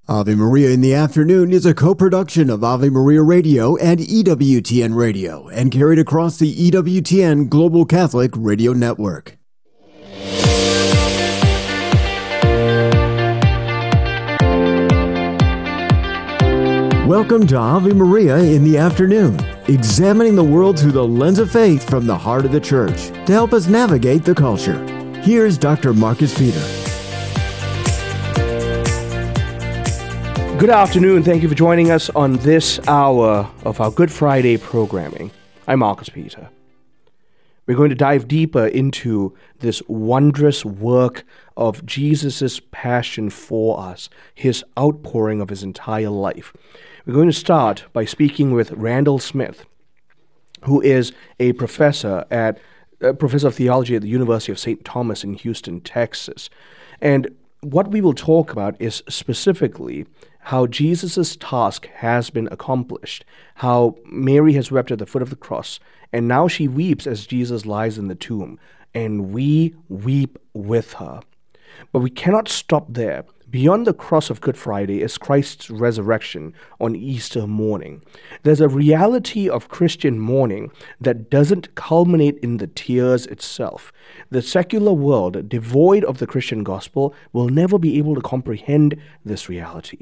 Ave Maria in the Afternoon is a co-production of Ave Maria Radio and EWTN Radio and carried across the EWTN Global Catholic Radio Network. Welcome to Ave Maria in the Afternoon, examining the world through the lens of faith from the heart of the Church to help us navigate the culture. Here's Dr. Marcus Peter. Good afternoon. Thank you for joining us on this hour of our Good Friday programming. I'm Marcus Peter. We're going to dive deeper into this wondrous work of Jesus' passion for us, his outpouring of his entire life. We're going to start by speaking with Randall Smith, who is a professor of theology at the University of St. Thomas in Houston, Texas. And what we will talk about is specifically how Jesus' task has been accomplished, how Mary has wept at the foot of the cross, and now she weeps as Jesus lies in the tomb, and we weep with her. But we cannot stop there. Beyond the cross of Good Friday is Christ's resurrection on Easter morning. There's a reality of Christian mourning that doesn't culminate in the tears itself. The secular world, devoid of the Christian gospel, will never be able to comprehend this reality.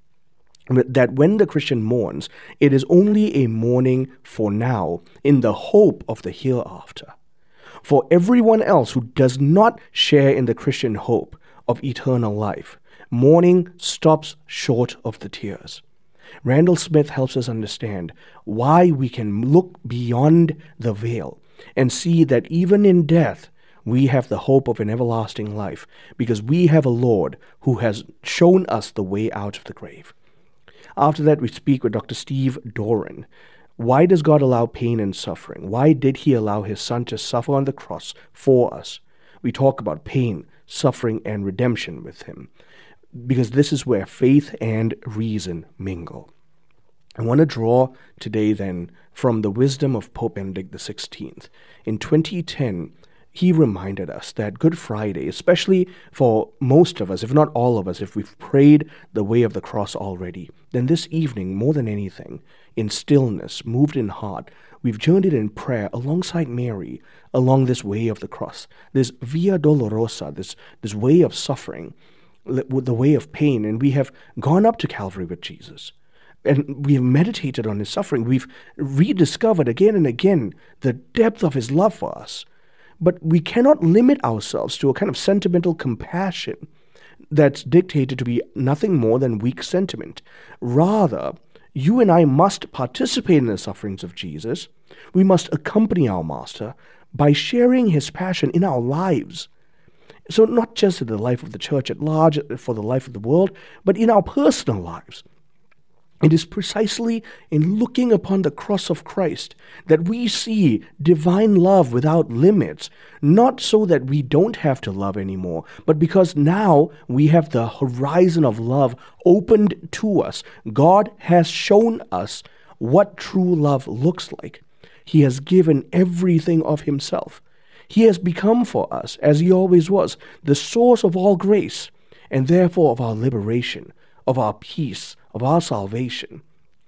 That when the Christian mourns, it is only a mourning for now, in the hope of the hereafter. For everyone else who does not share in the Christian hope of eternal life, mourning stops short of the tears. Randall Smith helps us understand why we can look beyond the veil and see that even in death, we have the hope of an everlasting life, because we have a Lord who has shown us the way out of the grave. After that, we speak with Dr. Steve Doran. Why does God allow pain and suffering? Why did he allow his son to suffer on the cross for us? We talk about pain, suffering, and redemption with him, because this is where faith and reason mingle. I want to draw today then from the wisdom of Pope Benedict XVI. In 2010, he reminded us that Good Friday, especially for most of us, if not all of us, if we've prayed the way of the cross already, then this evening, more than anything, in stillness, moved in heart, we've journeyed in prayer alongside Mary along this way of the cross, this Via Dolorosa, this way of suffering, the way of pain, and we have gone up to Calvary with Jesus. And we have meditated on his suffering. We've rediscovered again and again the depth of his love for us. But we cannot limit ourselves to a kind of sentimental compassion that's dictated to be nothing more than weak sentiment. Rather, you and I must participate in the sufferings of Jesus. We must accompany our Master by sharing his passion in our lives. So not just in the life of the church at large, for the life of the world, but in our personal lives. It is precisely in looking upon the cross of Christ that we see divine love without limits, not so that we don't have to love anymore, but because now we have the horizon of love opened to us. God has shown us what true love looks like. He has given everything of himself. He has become for us, as he always was, the source of all grace, and therefore of our liberation, of our peace, of our salvation.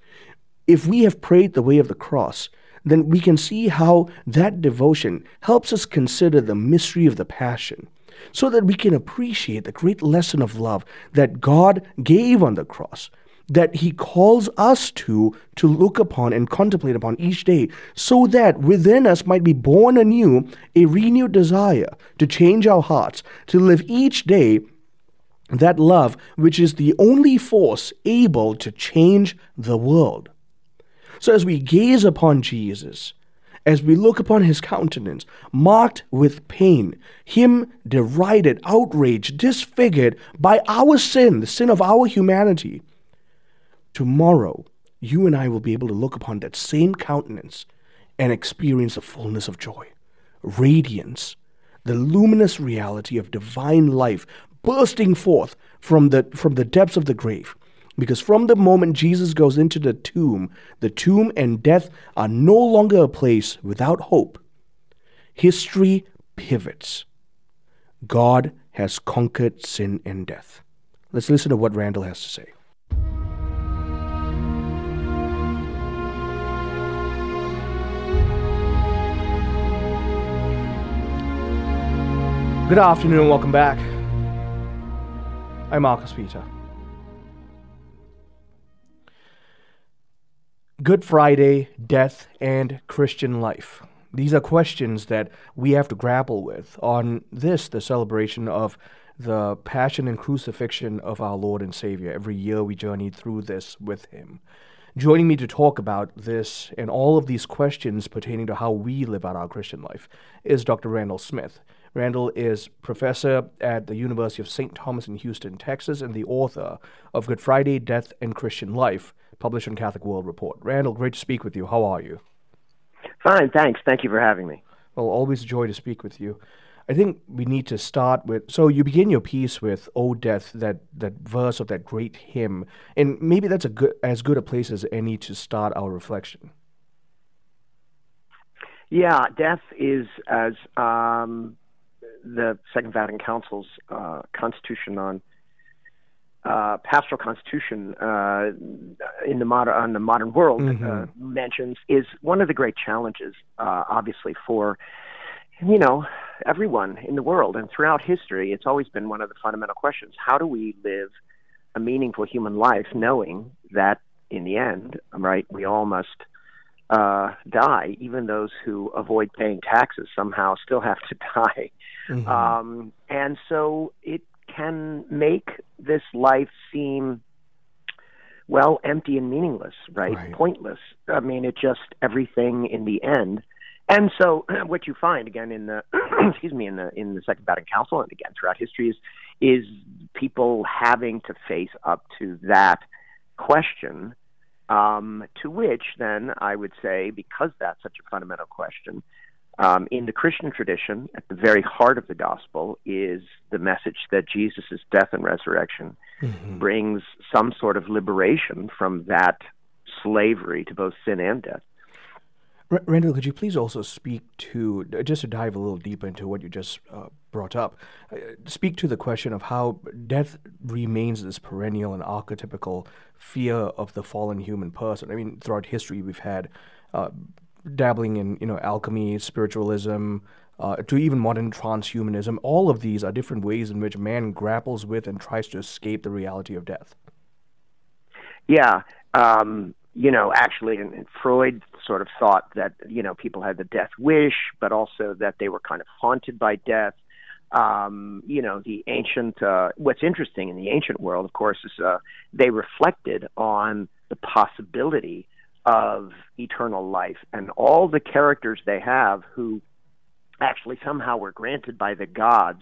If we have prayed the way of the cross, then we can see how that devotion helps us consider the mystery of the Passion, so that we can appreciate the great lesson of love that God gave on the cross, that he calls us to look upon and contemplate upon each day, so that within us might be born anew a renewed desire to change our hearts, to live each day that love which is the only force able to change the world. So as we gaze upon Jesus, as we look upon his countenance, marked with pain, him derided, outraged, disfigured by our sin, the sin of our humanity, tomorrow you and I will be able to look upon that same countenance and experience the fullness of joy, radiance, the luminous reality of divine life bursting forth from the depths of the grave. Because from the moment Jesus goes into the tomb and death are no longer a place without hope. History pivots. God has conquered sin and death. Let's listen to what Randall has to say. Good afternoon and welcome back. I'm Marcus Peter. Good Friday, death, and Christian life. These are questions that we have to grapple with on this, the celebration of the passion and crucifixion of our Lord and Savior. Every year we journey through this with Him. Joining me to talk about this and all of these questions pertaining to how we live out our Christian life is Dr. Randall Smith. Randall is professor at the University of St. Thomas in Houston, Texas, and the author of Good Friday, Death, and Christian Life, published in Catholic World Report. Randall, great to speak with you. How are you? Fine, thanks. Thank you for having me. Well, always a joy to speak with you. I think we need to start with, so you begin your piece with "O Death," that verse of that great hymn, and maybe that's as good a place as any to start our reflection. Yeah, death is, as the Second Vatican Council's Constitution on Pastoral Constitution on the modern world mentions, is one of the great challenges, obviously, for everyone in the world and throughout history. It's always been one of the fundamental questions: how do we live a meaningful human life, knowing that in the end, right, we all must die. Even those who avoid paying taxes somehow still have to die. And so it can make this life seem, well, empty and meaningless, right? Pointless. I mean, it just, everything in the end. And so what you find again in the in the Second Vatican Council, and again throughout history, is people having to face up to that question, to which then I would say, because that's such a fundamental question, in the Christian tradition, at the very heart of the gospel is the message that Jesus' death and resurrection brings some sort of liberation from that slavery to both sin and death. Randall, could you please also speak to, just to dive a little deeper into what you just brought up, speak to the question of how death remains this perennial and archetypical fear of the fallen human person. I mean, throughout history, we've had dabbling in, alchemy, spiritualism, to even modern transhumanism. All of these are different ways in which man grapples with and tries to escape the reality of death. Yeah. Actually, and Freud sort of thought that, people had the death wish, but also that they were kind of haunted by death. The ancient, what's interesting in the ancient world, of course, is they reflected on the possibility of eternal life, and all the characters they have who actually somehow were granted by the gods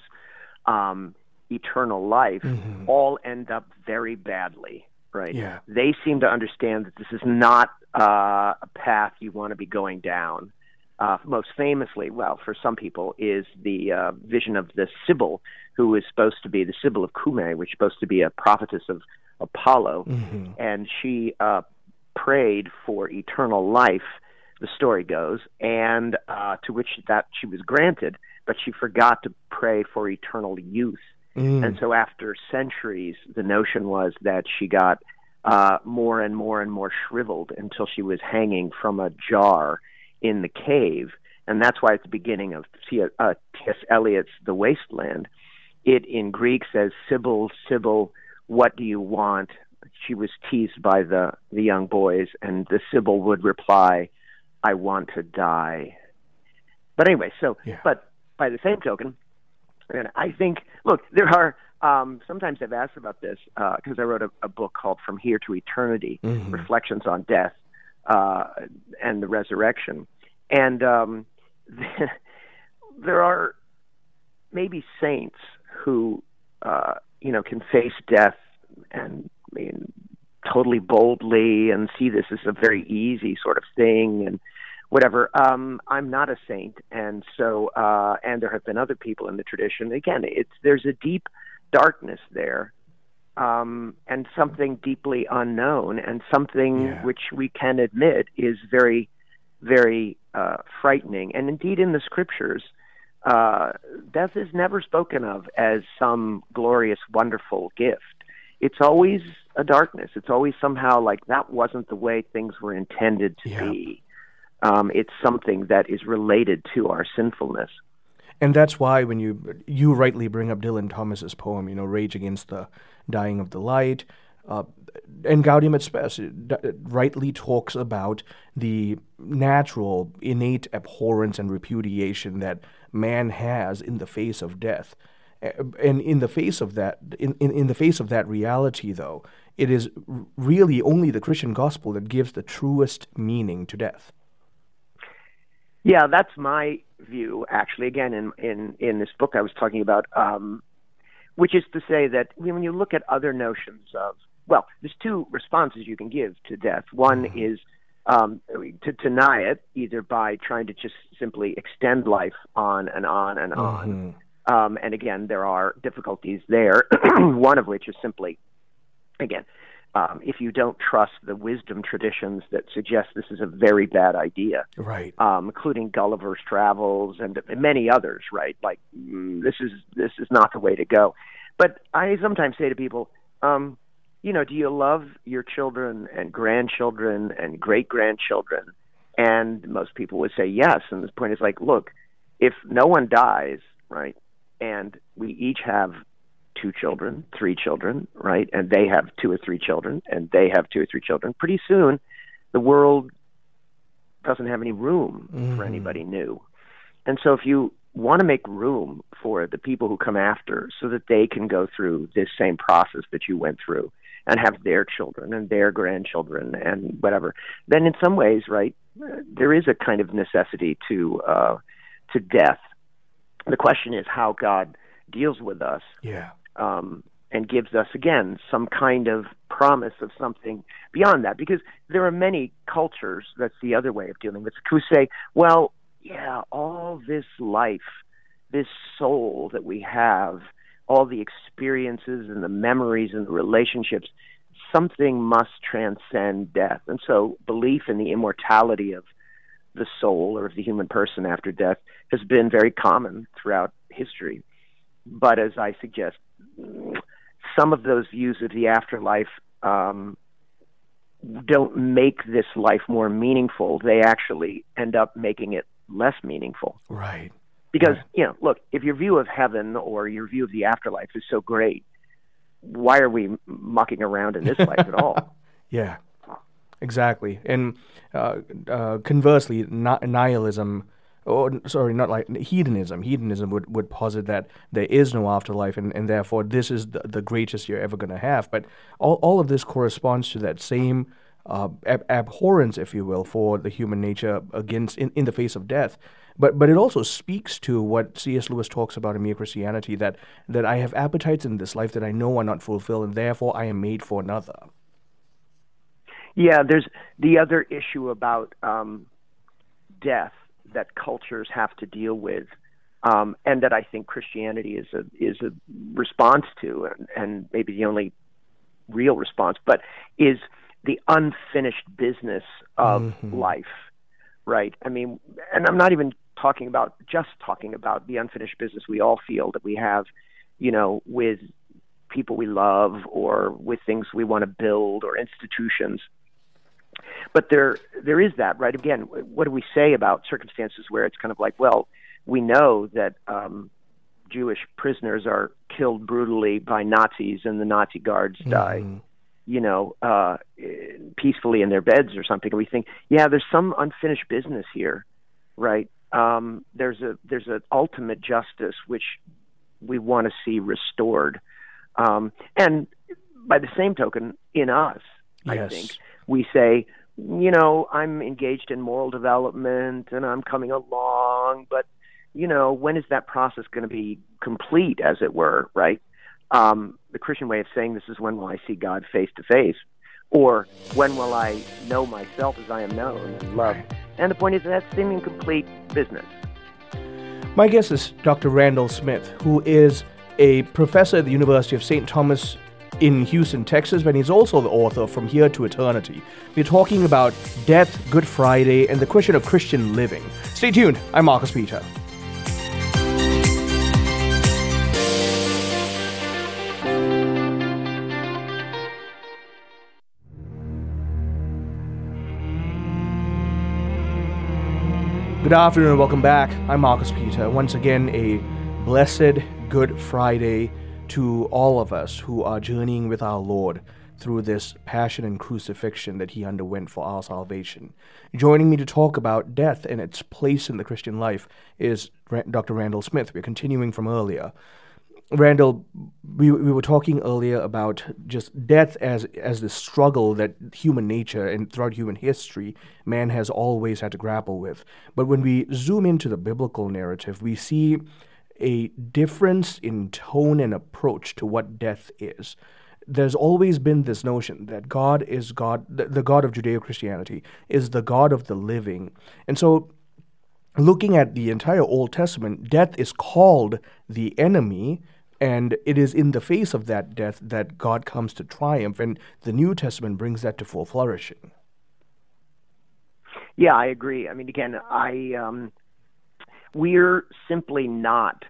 eternal life all end up very badly. Right. Yeah. They seem to understand that this is not a path you want to be going down. Most famously, well, for some people, is the vision of the Sibyl, who is supposed to be the Sibyl of Cumae, which is supposed to be a prophetess of Apollo, and she prayed for eternal life, the story goes, and to which that she was granted, but she forgot to pray for eternal youth. And so after centuries, the notion was that she got more and more and more shriveled until she was hanging from a jar in the cave. And that's why at the beginning of T.S. Eliot's The Wasteland, it in Greek says, "Sibyl, Sibyl, what do you want?" She was teased by the young boys, and the Sibyl would reply, "I want to die." But anyway, but by the same token, and I think, look, there are, sometimes I've asked about this because I wrote a book called From Here to Eternity, Reflections on Death and the Resurrection. And there are maybe saints who, can face death and totally boldly and see this as a very easy sort of thing and whatever. I'm not a saint, and so and there have been other people in the tradition. Again, there's a deep darkness there, and something deeply unknown, and something which we can admit is very, very frightening. And indeed, in the scriptures, death is never spoken of as some glorious, wonderful gift. It's always a darkness. It's always somehow like that wasn't the way things were intended to be. It's something that is related to our sinfulness. And that's why when you rightly bring up Dylan Thomas's poem, Rage Against the Dying of the Light, and Gaudium et Spes rightly talks about the natural, innate abhorrence and repudiation that man has in the face of death. And in the face of that, in the face of that reality, though, it is really only the Christian gospel that gives the truest meaning to death. Yeah, that's my view, actually. Again, in this book I was talking about, which is to say that when you look at other notions of, well, there's two responses you can give to death. One is to deny it, either by trying to just simply extend life on and on and on. And again, there are difficulties there, one of which is simply, again, if you don't trust the wisdom traditions that suggest this is a very bad idea, right? Including Gulliver's Travels and many others, right? Like this is not the way to go. But I sometimes say to people, do you love your children and grandchildren and great grandchildren? And most people would say yes. And the point is like, look, if no one dies, right, and we each have 2 children, 3 children, right? And they have 2 or 3 children, and they have 2 or 3 children. Pretty soon, the world doesn't have any room for anybody new. And so if you want to make room for the people who come after so that they can go through this same process that you went through and have their children and their grandchildren and whatever, then in some ways, right, there is a kind of necessity to death. The question is how God deals with us. Yeah. And gives us, again, some kind of promise of something beyond that. Because there are many cultures, that's the other way of dealing with it, who say, well, yeah, all this life, this soul that we have, all the experiences and the memories and the relationships, something must transcend death. And so belief in the immortality of the soul or of the human person after death has been very common throughout history. But as I suggest, some of those views of the afterlife don't make this life more meaningful. They actually end up making it less meaningful. Right. Because, look, if your view of heaven or your view of the afterlife is so great, why are we mucking around in this life at all? Yeah, exactly. And conversely, nihilism, hedonism. Hedonism would posit that there is no afterlife, and therefore this is the greatest you're ever going to have. But all of this corresponds to that same abhorrence, if you will, for the human nature against in the face of death. But it also speaks to what C.S. Lewis talks about in Mere Christianity, that I have appetites in this life that I know are not fulfilled, and therefore I am made for another. Yeah, there's the other issue about death that cultures have to deal with, and that I think Christianity is a response to, and maybe the only real response, but is the unfinished business of life, right? I mean, and I'm not even talking about the unfinished business we all feel that we have, with people we love or with things we want to build or institutions. But there is that, right? Again, what do we say about circumstances where it's kind of like, well, we know that Jewish prisoners are killed brutally by Nazis and the Nazi guards die, peacefully in their beds or something. And we think, yeah, there's some unfinished business here, right? There's an ultimate justice which we want to see restored. And by the same token, in us, I think, we say, I'm engaged in moral development and I'm coming along, but, when is that process going to be complete, as it were, right? The Christian way of saying this is, when will I see God face to face? Or when will I know myself as I am known and loved? Right. And the point is that's an incomplete business. My guest is Dr. Randall Smith, who is a professor at the University of St. Thomas in Houston, Texas, but he's also the author of From Here to Eternity. We're talking about death, Good Friday, and the question of Christian living. Stay tuned. I'm Marcus Peter. Good afternoon and welcome back. I'm Marcus Peter. Once again, a blessed Good Friday to all of us who are journeying with our Lord through this passion and crucifixion that he underwent for our salvation. Joining me to talk about death and its place in the Christian life is Dr. Randall Smith. We're continuing from earlier. Randall, we were talking earlier about just death as the struggle that human nature and throughout human history, man has always had to grapple with. But when we zoom into the biblical narrative, we see a difference in tone and approach to what death is. There's always been this notion that God is God, the God of Judeo-Christianity is the God of the living. And so looking at the entire Old Testament, death is called the enemy, and it is in the face of that death that God comes to triumph, and the New Testament brings that to full flourishing. Yeah, I agree. I mean, again, we're simply not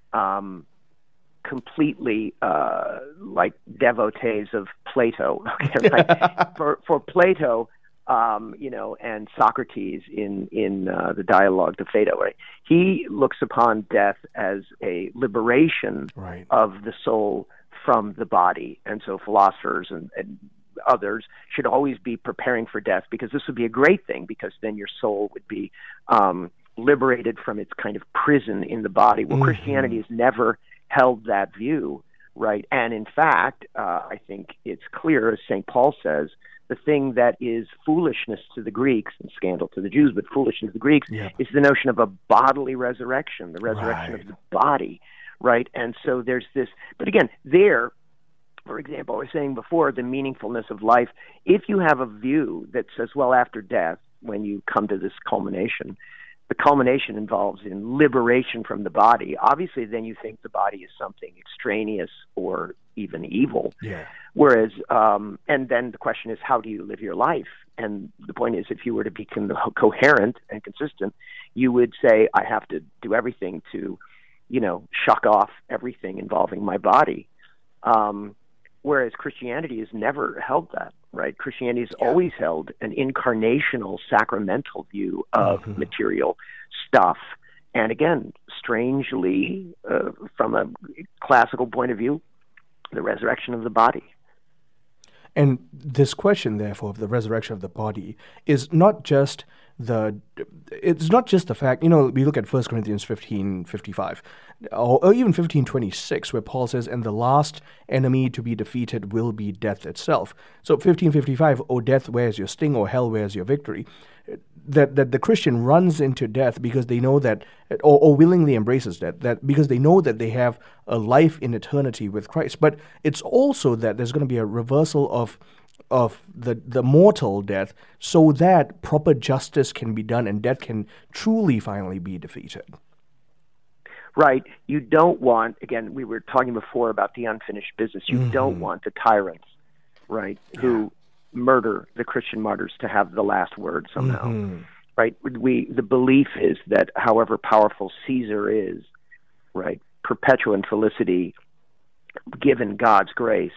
completely like devotees of Plato. Okay, right? For Plato, and Socrates in the dialogue to Phaedo, right? He looks upon death as a liberation of the soul from the body. And so philosophers and others should always be preparing for death, because this would be a great thing, because then your soul would be liberated from its kind of prison in the body. Well, Christianity has never held that view, right? And in fact, I think it's clear, as St. Paul says, the thing that is foolishness to the Greeks and scandal to the Jews, but foolishness to the Greeks, is the notion of a bodily resurrection, the resurrection of the body, right? And so there's this, but again, for example, I was saying before, the meaningfulness of life, if you have a view that says, well, after death, when you come to this culmination, the culmination involves in liberation from the body, obviously then you think the body is something extraneous or even evil. Yeah. Whereas, and then the question is, how do you live your life? And the point is, if you were to be coherent and consistent, you would say, I have to do everything to, shuck off everything involving my body. Whereas Christianity has never held that, right? Christianity has always held an incarnational, sacramental view of material stuff. And again, strangely, from a classical point of view, the resurrection of the body. And this question, therefore, of the resurrection of the body is not just the fact, we look at 1 Corinthians 15:55, or even 15:26, where Paul says, and the last enemy to be defeated will be death itself. So 15:55, O death, where's your sting? O hell, where's your victory? That the Christian runs into death because they know that, or willingly embraces death, that because they know that they have a life in eternity with Christ. But it's also that there's going to be a reversal of the mortal death, so that proper justice can be done and death can truly finally be defeated. Right. You don't want, again, we were talking before about the unfinished business. You don't want the tyrants, right, who murder the Christian martyrs to have the last word somehow, right? The belief is that however powerful Caesar is, right, perpetua and felicity, given God's grace,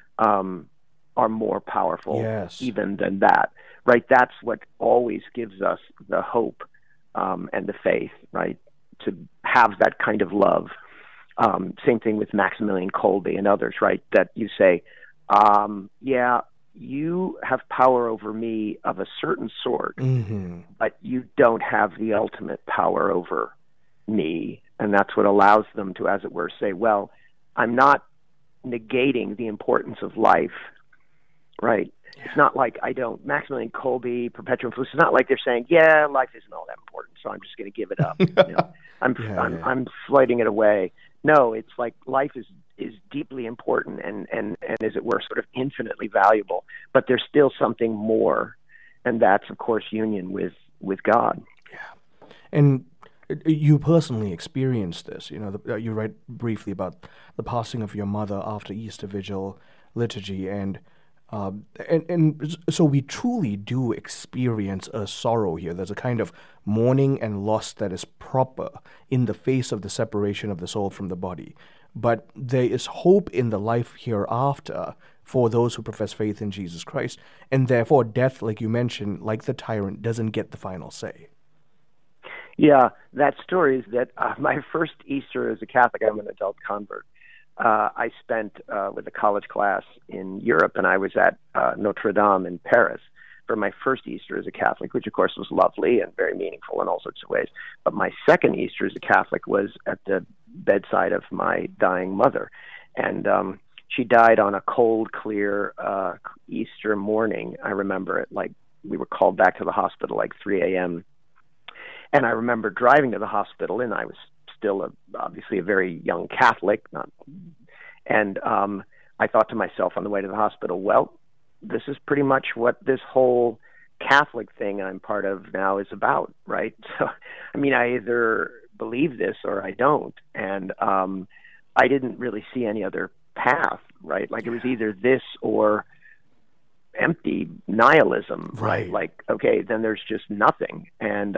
are more powerful even than that, right? That's what always gives us the hope and the faith, right, to have that kind of love. Same thing with Maximilian Kolbe and others, right, that you say, you have power over me of a certain sort, but you don't have the ultimate power over me. And that's what allows them to, as it were, say, well, I'm not negating the importance of life, right? Yeah. It's not like Maximilian Kolbe, Perpetuum Felicis, it's not like they're saying, life isn't all that important, so I'm just going to give it up. I'm sliding it away. No, it's like life is deeply important and as it were, sort of infinitely valuable, but there's still something more, and that's, of course, union with God. Yeah. And you personally experienced this. You write briefly about the passing of your mother after Easter Vigil liturgy, and so we truly do experience a sorrow here. There's a kind of mourning and loss that is proper in the face of the separation of the soul from the body. But there is hope in the life hereafter for those who profess faith in Jesus Christ, and therefore death, like you mentioned, like the tyrant, doesn't get the final say. Yeah, that story is that my first Easter as a Catholic, I'm an adult convert. I spent with a college class in Europe, and I was at Notre Dame in Paris for my first Easter as a Catholic, which of course was lovely and very meaningful in all sorts of ways. But my second Easter as a Catholic was at the bedside of my dying mother. And she died on a cold, clear Easter morning. I remember it like we were called back to the hospital like 3 a.m. And I remember driving to the hospital, and I was still obviously a very young Catholic. And I thought to myself on the way to the hospital, well, this is pretty much what this whole Catholic thing I'm part of now is about, right? So, I mean, I either believe this or I don't. And I didn't really see any other path, right? Like it was either this or empty nihilism, right? Like, okay, then there's just nothing. And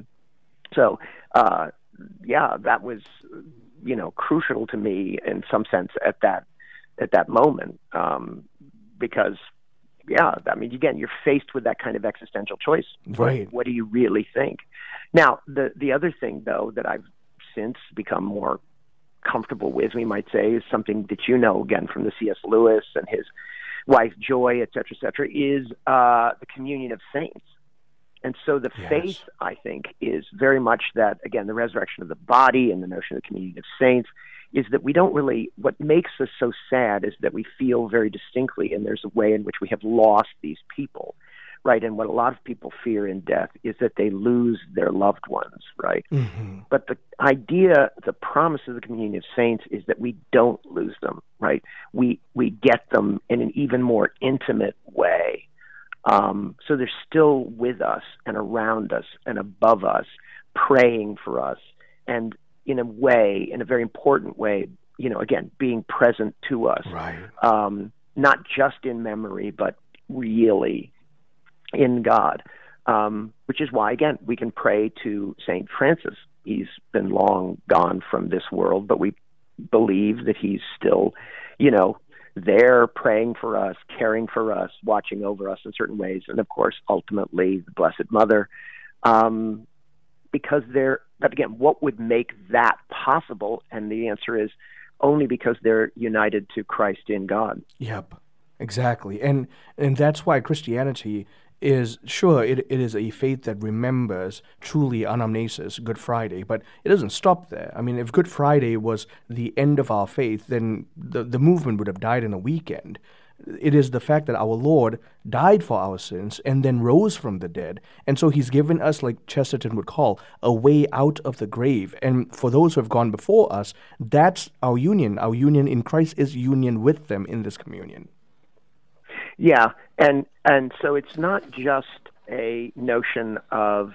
yeah, that was, crucial to me in some sense at that moment, because, yeah, I mean, again, you're faced with that kind of existential choice. Right. What do you really think? Now, the other thing, though, that I've since become more comfortable with, we might say, is something that again, from the C.S. Lewis and his wife Joy, et cetera, is the communion of saints. And so the faith, I think, is very much that, again, the resurrection of the body and the notion of the communion of saints is that we don't really, what makes us so sad is that we feel very distinctly, and there's a way in which we have lost these people, right? And what a lot of people fear in death is that they lose their loved ones, right? Mm-hmm. But the idea, the promise of the communion of saints is that we don't lose them, right? We get them in an even more intimate way. So they're still with us and around us and above us, praying for us, and in a very important way, again, being present to us, right. Not just in memory, but really in God, which is why, again, we can pray to St. Francis. He's been long gone from this world, but we believe that he's still, there praying for us, caring for us, watching over us in certain ways, and of course, ultimately, the Blessed Mother, because but again, what would make that possible? And the answer is only because they're united to Christ in God. Yep, exactly. And that's why Christianity is, sure, it is a faith that remembers truly anamnesis, Good Friday, but it doesn't stop there. I mean, if Good Friday was the end of our faith, then the movement would have died in a weekend. It is the fact that our Lord died for our sins and then rose from the dead. And so he's given us, like Chesterton would call, a way out of the grave. And for those who have gone before us, that's our union. Our union in Christ is union with them in this communion. Yeah, and so it's not just a notion of,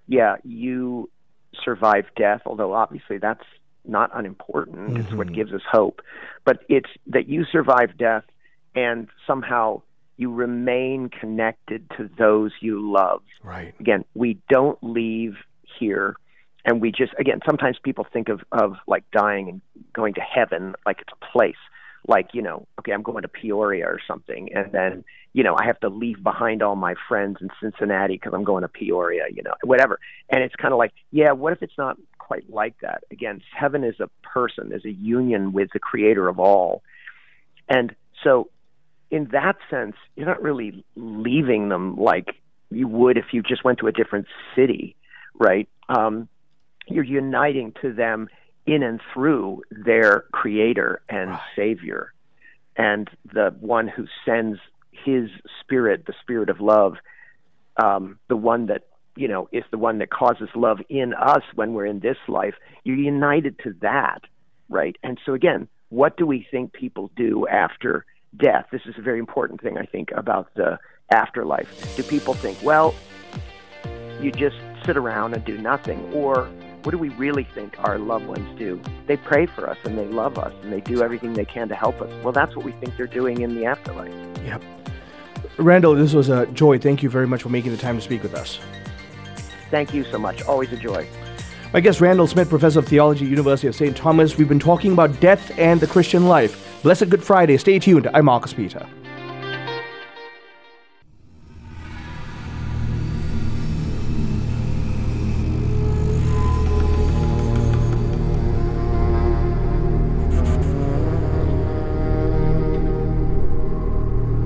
you survive death, although obviously that's not unimportant. Mm-hmm. It's what gives us hope. But it's that you survive death and somehow you remain connected to those you love. Right. Again, we don't leave here, and we just, again, sometimes people think of like dying and going to heaven like it's a place. Like, okay, I'm going to Peoria or something, and then, I have to leave behind all my friends in Cincinnati because I'm going to Peoria, whatever. And it's kind of like, what if it's not quite like that? Again, heaven is a person, is a union with the creator of all. And so in that sense, you're not really leaving them like you would if you just went to a different city, right? You're uniting to them in and through their creator and savior, and the one who sends his spirit, the spirit of love, the one that, is the one that causes love in us when we're in this life. You're united to that, right? And so again, what do we think people do after death? This is a very important thing, I think, about the afterlife. Do people think, well, you just sit around and do nothing? Or what do we really think our loved ones do? They pray for us and they love us and they do everything they can to help us. Well, that's what we think they're doing in the afterlife. Yep. Randall, this was a joy. Thank you very much for making the time to speak with us. Thank you so much. Always a joy. My guest, Randall Smith, Professor of Theology, University of St. Thomas. We've been talking about death and the Christian life. Blessed Good Friday. Stay tuned. I'm Marcus Peter.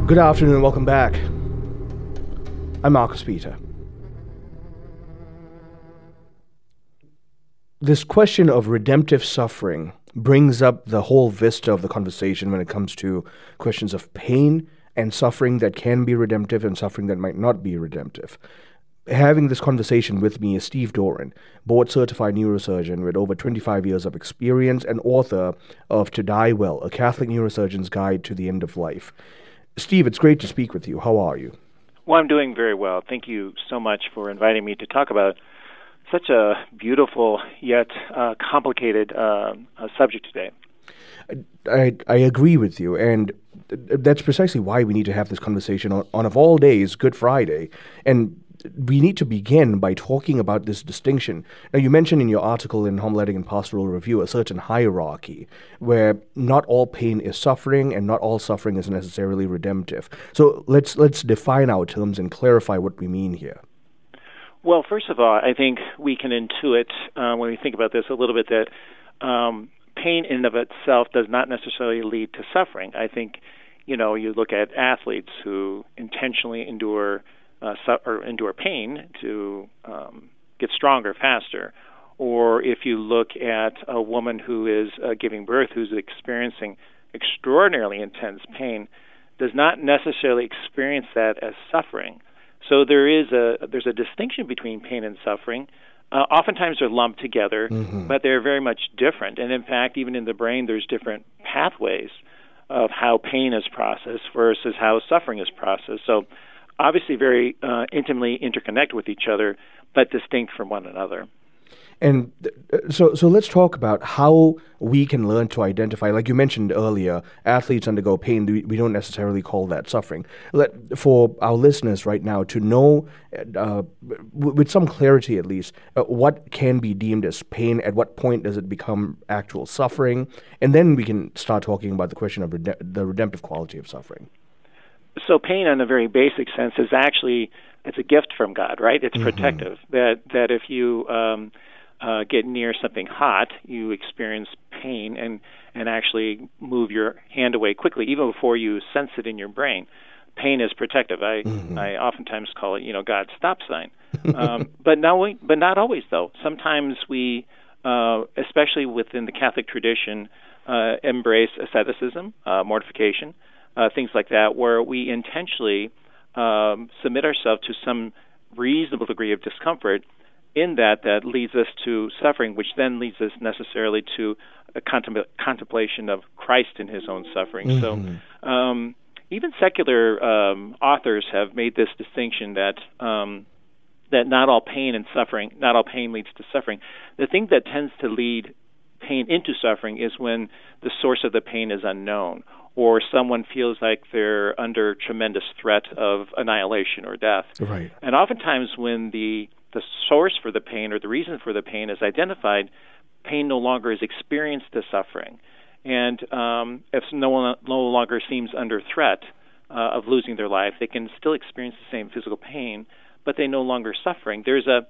Good afternoon and welcome back. I'm Marcus Peter. This question of redemptive suffering brings up the whole vista of the conversation when it comes to questions of pain and suffering that can be redemptive and suffering that might not be redemptive. Having this conversation with me is Steve Doran, board-certified neurosurgeon with over 25 years of experience and author of To Die Well, a Catholic neurosurgeon's guide to the end of life. Steve, it's great to speak with you. How are you? Well, I'm doing very well. Thank you so much for inviting me to talk about such a beautiful yet complicated subject today. I agree with you, and that's precisely why we need to have this conversation on of all days, Good Friday. And we need to begin by talking about this distinction. Now, you mentioned in your article in Homiletic and Pastoral Review a certain hierarchy where not all pain is suffering and not all suffering is necessarily redemptive. So let's define our terms and clarify what we mean here. Well, first of all, I think we can intuit when we think about this a little bit that pain in and of itself does not necessarily lead to suffering. I think, you look at athletes who intentionally endure pain to get stronger faster, or if you look at a woman who is giving birth who's experiencing extraordinarily intense pain, does not necessarily experience that as suffering. So there's a distinction between pain and suffering. Oftentimes they're lumped together, but they're very much different. And in fact, even in the brain, there's different pathways of how pain is processed versus how suffering is processed. So obviously very intimately interconnected with each other, but distinct from one another. And so let's talk about how we can learn to identify. Like you mentioned earlier, athletes undergo pain. We don't necessarily call that suffering. For our listeners right now to know, with some clarity at least, what can be deemed as pain, at what point does it become actual suffering, and then we can start talking about the question of the redemptive quality of suffering. So pain, in a very basic sense, is actually it's a gift from God, right? It's protective. That if you get near something hot, you experience pain and actually move your hand away quickly, even before you sense it in your brain. Pain is protective. I oftentimes call it, God's stop sign. But not always, though. Sometimes we, especially within the Catholic tradition, embrace asceticism, mortification, things like that, where we intentionally submit ourselves to some reasonable degree of discomfort in that leads us to suffering, which then leads us necessarily to a contemplation of Christ in his own suffering. So even secular authors have made this distinction that not all pain leads to suffering. The thing that tends to lead pain into suffering is when the source of the pain is unknown, or someone feels like they're under tremendous threat of annihilation or death. Right. And oftentimes when the source for the pain or the reason for the pain is identified, pain no longer is experienced as suffering. And if no one no longer seems under threat of losing their life, they can still experience the same physical pain, but they no longer suffering. There's a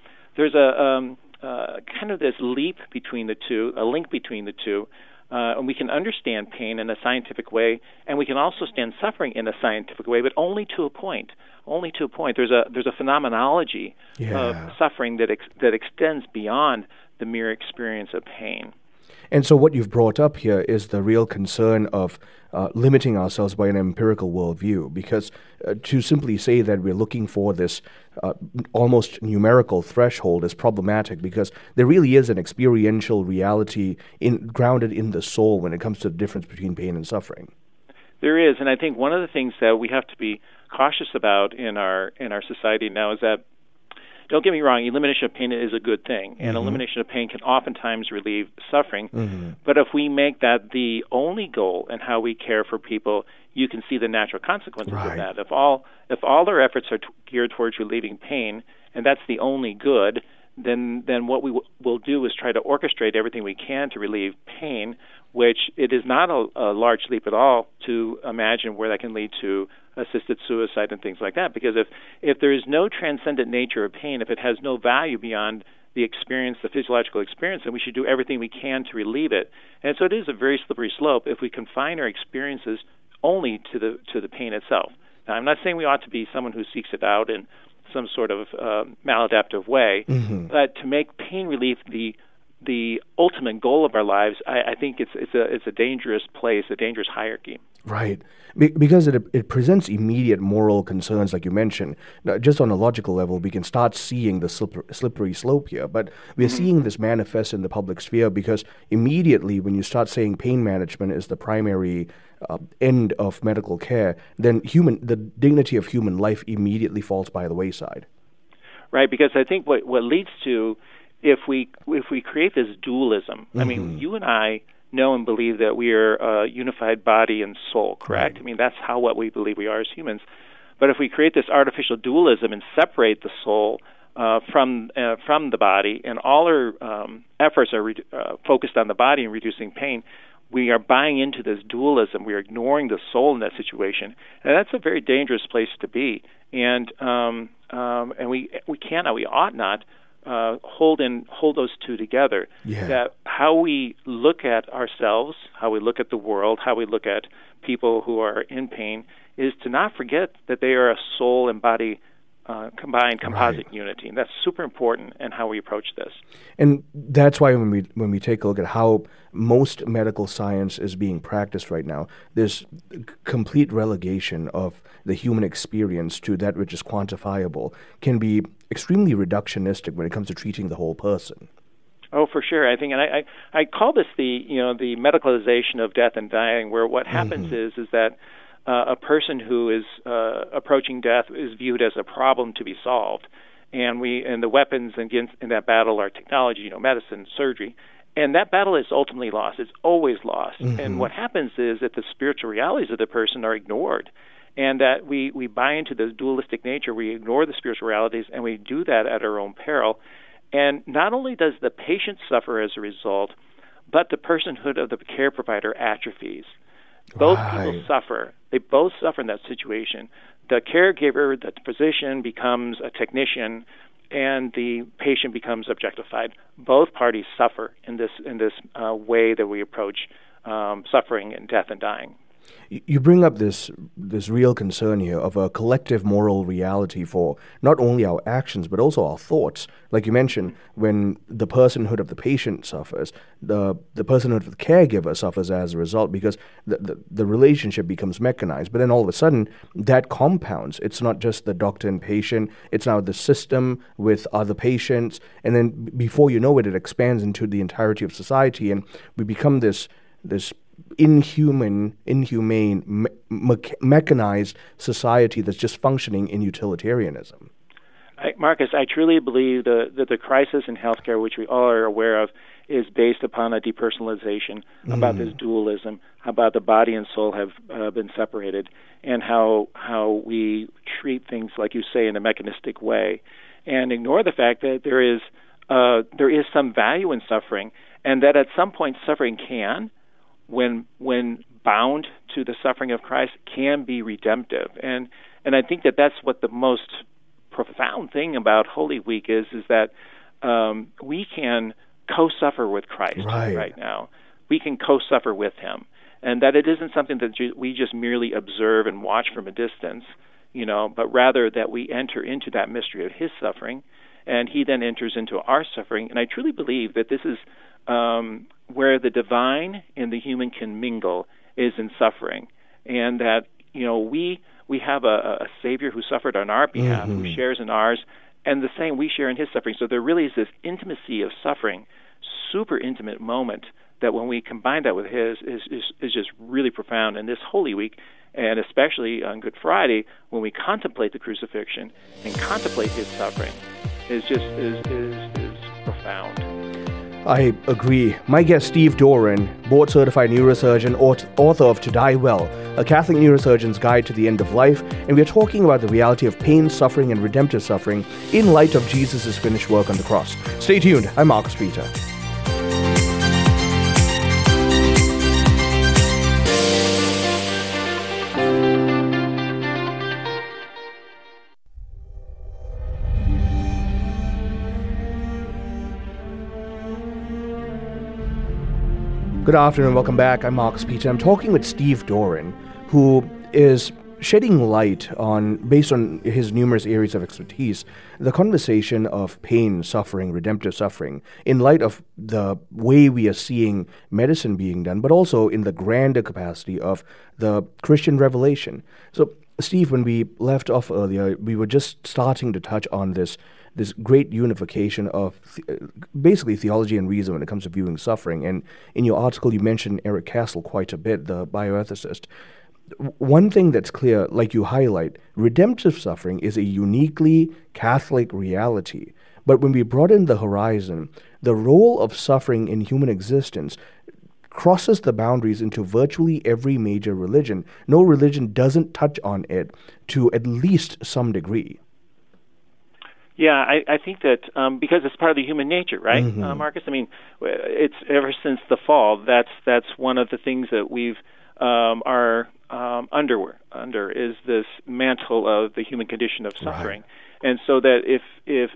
kind of this leap between the two, a link between the two, and we can understand pain in a scientific way, and we can also understand suffering in a scientific way, but only to a point. Only to a point. There's a phenomenology of suffering that extends beyond the mere experience of pain. And so what you've brought up here is the real concern of limiting ourselves by an empirical worldview, because to simply say that we're looking for this almost numerical threshold is problematic, because there really is an experiential reality grounded in the soul when it comes to the difference between pain and suffering. There is, and I think one of the things that we have to be cautious about in our society now is that, don't get me wrong, elimination of pain is a good thing, and elimination of pain can oftentimes relieve suffering. But if we make that the only goal in how we care for people, you can see the natural consequences of that. If all our efforts are geared towards relieving pain, and that's the only good, then what we will do is try to orchestrate everything we can to relieve pain, which it is not a large leap at all to imagine where that can lead to assisted suicide and things like that. Because if there is no transcendent nature of pain, if it has no value beyond the experience, the physiological experience, then we should do everything we can to relieve it. And so it is a very slippery slope if we confine our experiences only to the pain itself. Now, I'm not saying we ought to be someone who seeks it out in some sort of maladaptive way, but to make pain relief the ultimate goal of our lives, I think it's a dangerous place, a dangerous hierarchy. Right. Because it presents immediate moral concerns, like you mentioned. Now, just on a logical level, we can start seeing the slippery slope here. But we're seeing this manifest in the public sphere because immediately when you start saying pain management is the primary end of medical care, then the dignity of human life immediately falls by the wayside. Right, because I think what leads to, if we create this dualism, I mean, you and I know and believe that we are a unified body and soul, correct? Right. I mean, that's what we believe we are as humans. But if we create this artificial dualism and separate the soul from the body, and all our efforts are focused on the body and reducing pain, we are buying into this dualism. We are ignoring the soul in that situation, and that's a very dangerous place to be. And we cannot, we ought not hold those two together. Yeah. That how we look at ourselves, how we look at the world, how we look at people who are in pain, is to not forget that they are a soul and body combined composite unity, and that's super important in how we approach this. And that's why when we take a look at how most medical science is being practiced right now, there's complete relegation of the human experience to that which is quantifiable, can be extremely reductionistic when it comes to treating the whole person. Oh, for sure. I think, and I call this the medicalization of death and dying, where what happens is that a person who is approaching death is viewed as a problem to be solved, and the weapons in that battle are technology, medicine, surgery, and that battle is ultimately lost. It's always lost. And what happens is that the spiritual realities of the person are ignored, and that we buy into this dualistic nature. We ignore the spiritual realities, and we do that at our own peril. And not only does the patient suffer as a result, but the personhood of the care provider atrophies. Both people suffer. They both suffer in that situation. The caregiver, the physician, becomes a technician, and the patient becomes objectified. Both parties suffer in this way that we approach suffering and death and dying. You bring up this real concern here of a collective moral reality for not only our actions but also our thoughts. Like you mentioned, when the personhood of the patient suffers, the personhood of the caregiver suffers as a result because the relationship becomes mechanized. But then all of a sudden, that compounds. It's not just the doctor and patient. It's now the system with other patients. And then before you know it, it expands into the entirety of society, and we become this inhumane, mechanized society that's just functioning in utilitarianism. Marcus, I truly believe that the crisis in healthcare, which we all are aware of, is based upon a depersonalization, about this dualism, about the body and soul have been separated, and how we treat things, like you say, in a mechanistic way, and ignore the fact that there is some value in suffering, and that at some point suffering can, when bound to the suffering of Christ, can be redemptive. And I think that's what the most profound thing about Holy Week is that we can co-suffer with Christ right now. We can co-suffer with Him. And that it isn't something that we just merely observe and watch from a distance, but rather that we enter into that mystery of His suffering, and He then enters into our suffering. And I truly believe that this is where the divine and the human can mingle, is in suffering, and that we have a Savior who suffered on our behalf, who shares in ours, and the same we share in His suffering. So there really is this intimacy of suffering, super intimate moment that when we combine that with His is just really profound. And this Holy Week, and especially on Good Friday, when we contemplate the crucifixion and contemplate His suffering, is profound. I agree. My guest, Steve Doran, board-certified neurosurgeon, author of To Die Well, a Catholic neurosurgeon's guide to the end of life, and we are talking about the reality of pain, suffering, and redemptive suffering in light of Jesus' finished work on the cross. Stay tuned. I'm Marcus Peter. Good afternoon, welcome back. I'm Marcus Peter. I'm talking with Steve Doran, who is shedding light on, based on his numerous areas of expertise, the conversation of pain, suffering, redemptive suffering, in light of the way we are seeing medicine being done, but also in the grander capacity of the Christian revelation. So, Steve, when we left off earlier, we were just starting to touch on this great unification of basically theology and reason when it comes to viewing suffering. And in your article, you mentioned Eric Castle quite a bit, the bioethicist. One thing that's clear, like you highlight, redemptive suffering is a uniquely Catholic reality. But when we broaden the horizon, the role of suffering in human existence crosses the boundaries into virtually every major religion. No religion doesn't touch on it to at least some degree. Yeah, I think that because it's part of the human nature, right, Mm-hmm. Marcus? I mean, it's ever since the fall. That's one of the things that we've are under is this mantle of the human condition of suffering, right. And so that if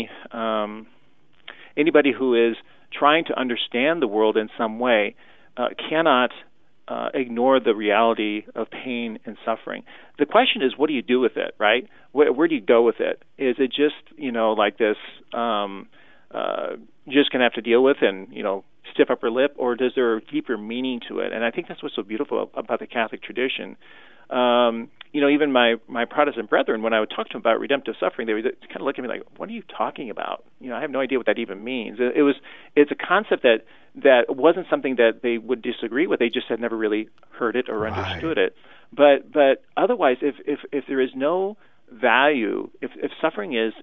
anybody who is trying to understand the world in some way cannot ignore the reality of pain and suffering. The question is, what do you do with it, right? Where do you go with it? Is it just, like this, just going to have to deal with and, stiff upper lip, or does there a deeper meaning to it? And I think that's what's so beautiful about the Catholic tradition. Even my Protestant brethren, when I would talk to them about redemptive suffering, they would kind of look at me like, what are you talking about? I have no idea what that even means. It's a concept that wasn't something that they would disagree with. They just had never really heard it or understood it. But otherwise, if there is no value, if suffering is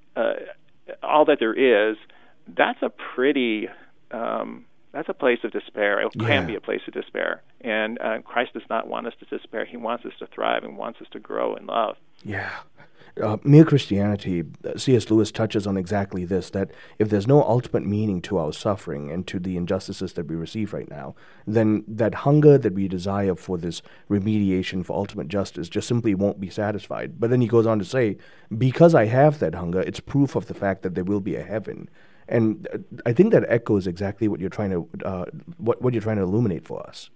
all that there is, that's a pretty that's a place of despair. It can be a place of despair. And Christ does not want us to despair. He wants us to thrive and wants us to grow in love. Yeah. Mere Christianity, C.S. Lewis touches on exactly this, that if there's no ultimate meaning to our suffering and to the injustices that we receive right now, then that hunger that we desire for this remediation, for ultimate justice, just simply won't be satisfied. But then he goes on to say, because I have that hunger, it's proof of the fact that there will be a heaven. And I think that echoes exactly what you're trying to what you're trying to illuminate for us.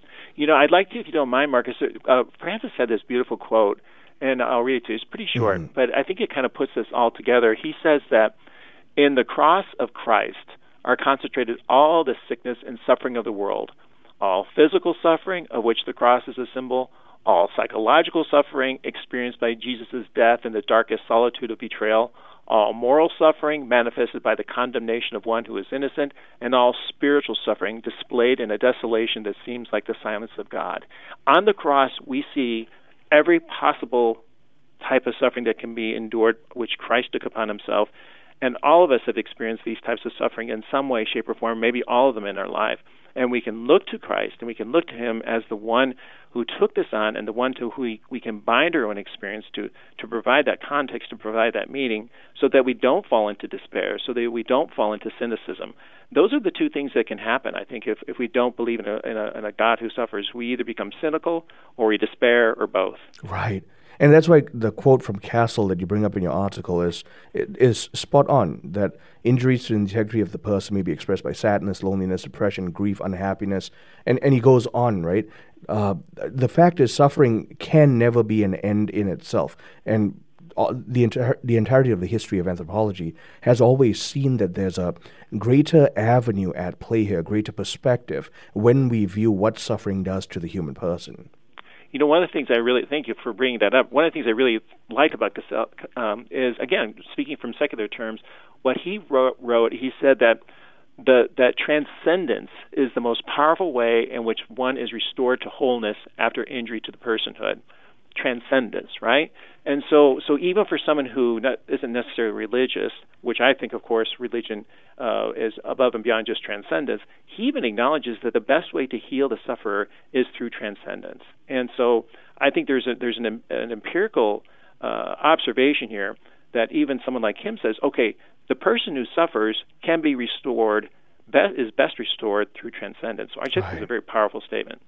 I'd like to, if you don't mind, Marcus. Francis had this beautiful quote, and I'll read it to you. It's pretty short, but I think it kind of puts this all together. He says that in the cross of Christ are concentrated all the sickness and suffering of the world, all physical suffering, of which the cross is a symbol, all psychological suffering experienced by Jesus' death in the darkest solitude of betrayal, all moral suffering manifested by the condemnation of one who is innocent, and all spiritual suffering displayed in a desolation that seems like the silence of God. On the cross, we see every possible type of suffering that can be endured, which Christ took upon himself, and all of us have experienced these types of suffering in some way, shape, or form, maybe all of them in our life. And we can look to Christ, and we can look to him as the one who took this on and the one to who we can bind our own experience to provide that context, to provide that meaning, so that we don't fall into despair, so that we don't fall into cynicism. Those are the two things that can happen, I think, if we don't believe in a God who suffers. We either become cynical or we despair, or both. Right. And that's why the quote from Castle that you bring up in your article is spot on, that injuries to the integrity of the person may be expressed by sadness, loneliness, depression, grief, unhappiness, and he goes on, right? The fact is, suffering can never be an end in itself. And the entirety of the history of anthropology has always seen that there's a greater avenue at play here, a greater perspective, when we view what suffering does to the human person. One of the things I really, thank you for bringing that up, one of the things I really like about Castle is, again, speaking from secular terms, what he wrote, he said that that transcendence is the most powerful way in which one is restored to wholeness after injury to the personhood. Transcendence, right? And so even for someone who isn't necessarily religious, which I think, of course, religion is above and beyond just transcendence, he even acknowledges that the best way to heal the sufferer is through transcendence. And so I think there's an empirical observation here that even someone like him says, okay, the person who suffers can be restored, is best restored through transcendence. So I just think it's a very powerful statement.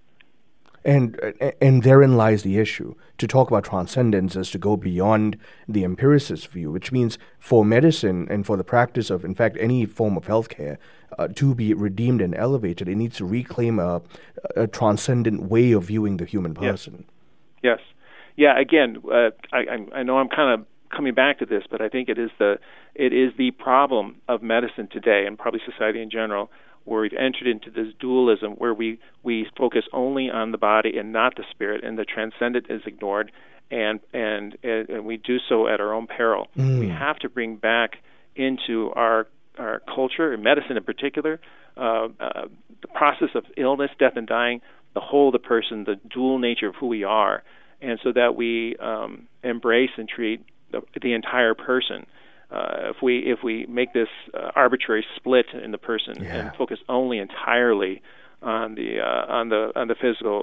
And therein lies the issue. To talk about transcendence is to go beyond the empiricist view, which means for medicine and for the practice of, in fact, any form of healthcare, to be redeemed and elevated, it needs to reclaim a transcendent way of viewing the human person. Yes. Yeah, again, I know I'm kind of coming back to this, but I think it is the problem of medicine today, and probably society in general, where we've entered into this dualism where we focus only on the body and not the spirit, and the transcendent is ignored, and we do so at our own peril. We have to bring back into our culture, and medicine in particular, the process of illness, death, and dying, the whole of the person, the dual nature of who we are, and so that we embrace and treat the entire person. If we make this arbitrary split in the person and focus only entirely on the physical,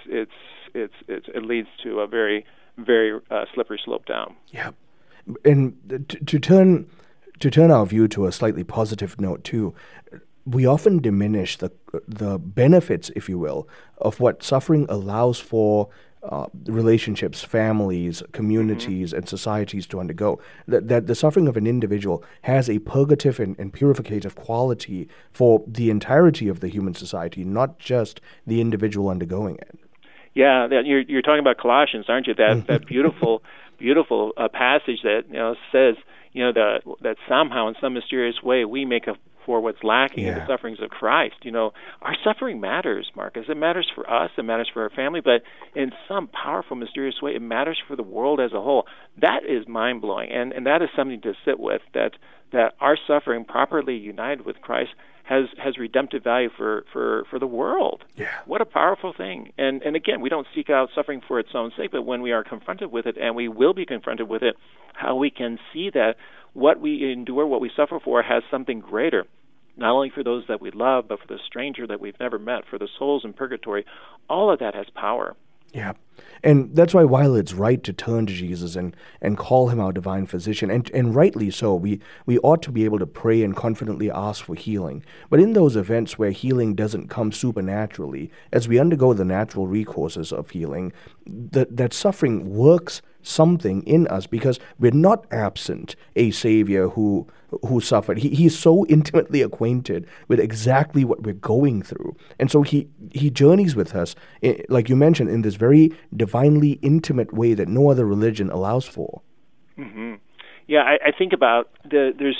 it leads to a very very slippery slope down. Yeah, and to turn our view to a slightly positive note too, we often diminish the benefits, if you will, of what suffering allows for relationships, families, communities, and societies to undergo. That the suffering of an individual has a purgative and purificative quality for the entirety of the human society, not just the individual undergoing it. Yeah, you're talking about Colossians, aren't you? That beautiful passage that says that somehow in some mysterious way we make up for what's lacking in the sufferings of Christ. Our suffering matters, Marcus. It matters for us. It matters for our family. But in some powerful, mysterious way, it matters for the world as a whole. That is mind-blowing, and that is something to sit with, that our suffering, properly united with Christ, has redemptive value for the world. Yeah. What a powerful thing. And again, we don't seek out suffering for its own sake, but when we are confronted with it, and we will be confronted with it, how we can see that what we endure, what we suffer for, has something greater, not only for those that we love, but for the stranger that we've never met, for the souls in purgatory. All of that has power. Yeah. And that's why while it's right to turn to Jesus and call him our divine physician, and rightly so, we ought to be able to pray and confidently ask for healing. But in those events where healing doesn't come supernaturally, as we undergo the natural recourses of healing, that suffering works something in us, because we're not absent a Savior who suffered. He's so intimately acquainted with exactly what we're going through. And so he journeys with us, like you mentioned, in this very divinely intimate way that no other religion allows for. Mm-hmm. Yeah, I think about there's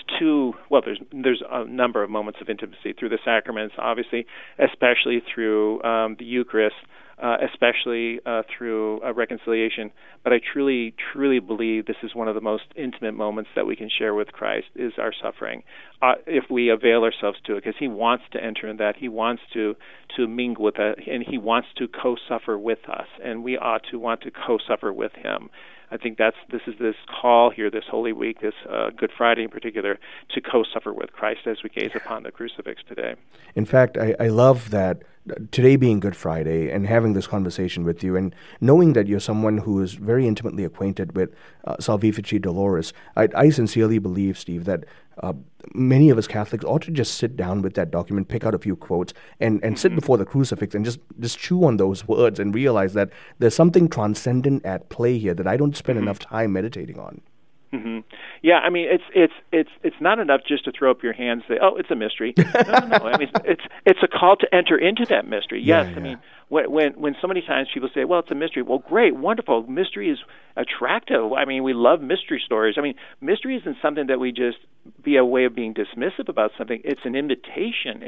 a number of moments of intimacy through the sacraments, obviously, especially through the Eucharist, especially through reconciliation. But I truly, truly believe this is one of the most intimate moments that we can share with Christ, is our suffering, if we avail ourselves to it, because he wants to enter in that. He wants to mingle with us, and he wants to co-suffer with us, and we ought to want to co-suffer with him. I think this is this call here, this Holy Week, this Good Friday in particular, to co-suffer with Christ as we gaze upon the crucifix today. In fact, I love that today being Good Friday and having this conversation with you, and knowing that you're someone who is very intimately acquainted with Salvifici Doloris, I sincerely believe, Steve, that many of us Catholics ought to just sit down with that document, pick out a few quotes, and sit before the crucifix and just chew on those words and realize that there's something transcendent at play here that I don't spend enough time meditating on. Mm-hmm. Yeah, I mean, it's not enough just to throw up your hands and say, "Oh, it's a mystery." No. I mean, it's a call to enter into that mystery. Yes, I mean, when so many times people say, "Well, it's a mystery." Well, great, wonderful. Mystery is attractive. I mean, we love mystery stories. I mean, mystery isn't something that we just be a way of being dismissive about something. It's an invitation.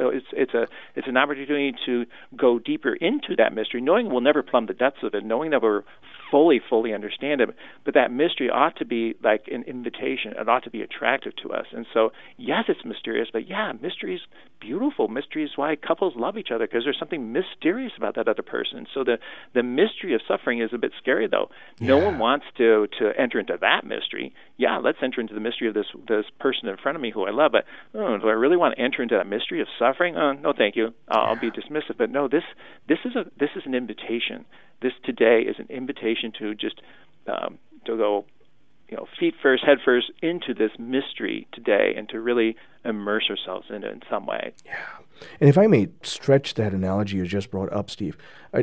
It's an opportunity to go deeper into that mystery, knowing we'll never plumb the depths of it, knowing that we're fully understand it. But that mystery ought to be like an invitation. It ought to be attractive to us. And so, yes, it's mysterious, but yeah, mystery is beautiful. Mystery is why couples love each other, because there's something mysterious about that other person. So the mystery of suffering is a bit scary, though. Yeah. No one wants to enter into that mystery. Yeah, let's enter into the mystery of this person in front of me who I love, but do I really want to enter into that mystery of suffering? No, thank you. I'll be dismissive. But no, this is an invitation. This today is an invitation to just to go, feet first, head first into this mystery today, and to really immerse ourselves in it in some way. Yeah. And if I may stretch that analogy you just brought up, Steve,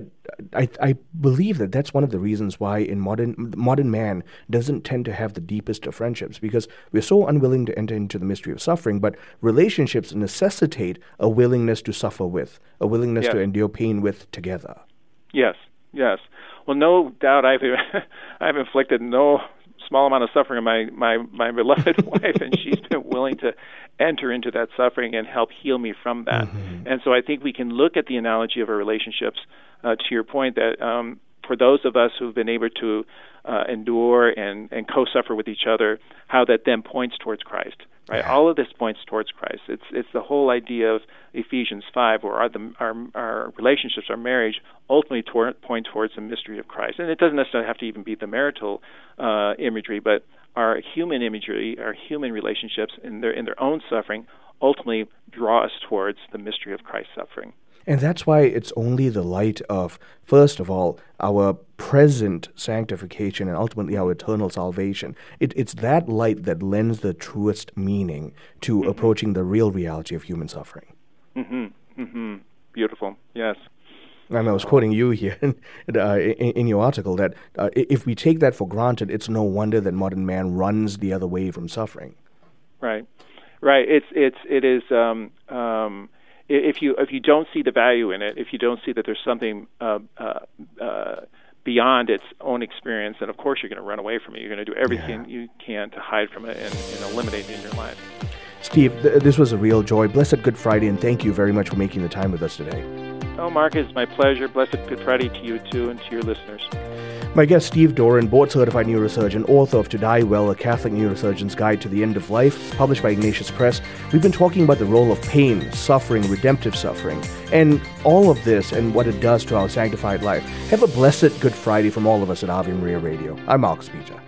I believe that that's one of the reasons why in modern man doesn't tend to have the deepest of friendships, because we're so unwilling to enter into the mystery of suffering, but relationships necessitate a willingness to suffer with, a willingness to endure pain with together. Yes. Well, no doubt I've inflicted no small amount of suffering on my beloved wife, and she's been willing to enter into that suffering and help heal me from that. Mm-hmm. And so I think we can look at the analogy of our relationships, to your point, that for those of us who've been able to endure and co-suffer with each other, how that then points towards Christ. Right, all of this points towards Christ. It's the whole idea of Ephesians 5, where our relationships, our marriage, ultimately point towards the mystery of Christ. And it doesn't necessarily have to even be the marital imagery, but our human imagery, our human relationships, in their own suffering, ultimately draw us towards the mystery of Christ's suffering. And that's why it's only the light of, first of all, our present sanctification and ultimately our eternal salvation. It's that light that lends the truest meaning to approaching the real reality of human suffering. Mm-hmm. Mm-hmm. Beautiful. Yes. And I was quoting you here in your article that if we take that for granted, it's no wonder that modern man runs the other way from suffering. Right. It is. If you don't see the value in it, if you don't see that there's something beyond its own experience, then of course you're going to run away from it. You're going to do everything you can to hide from it and eliminate it in your life. Steve, this was a real joy. Blessed Good Friday, and thank you very much for making the time with us today. Oh, Mark, it's my pleasure. Blessed Good Friday to you, too, and to your listeners. My guest, Steve Doran, board-certified neurosurgeon, author of To Die Well, A Catholic Neurosurgeon's Guide to the End of Life, published by Ignatius Press. We've been talking about the role of pain, suffering, redemptive suffering, and all of this and what it does to our sanctified life. Have a blessed Good Friday from all of us at Ave Maria Radio. I'm Marcus Peter.